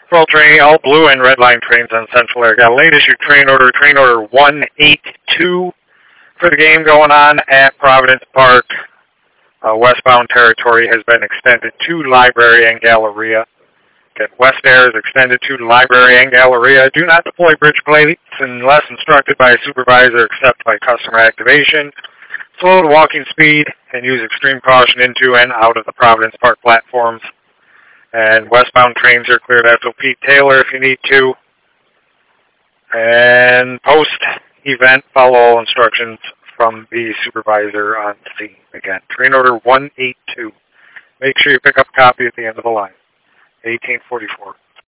For all blue and red line trains on Central Air. Got a late issue train order 182 for the game going on at Providence Park. Westbound territory has been extended to Library and Galleria. West Air is extended to Library and Galleria. Do not deploy bridge plates unless instructed by a supervisor except by customer activation. Slow to walking speed and use extreme caution into and out of the Providence Park platforms. And westbound trains are cleared after Pete Taylor if you need to. And post-event, follow all instructions from the supervisor on scene. Again, train order 182. Make sure you pick up a copy at the end of the line. 1844.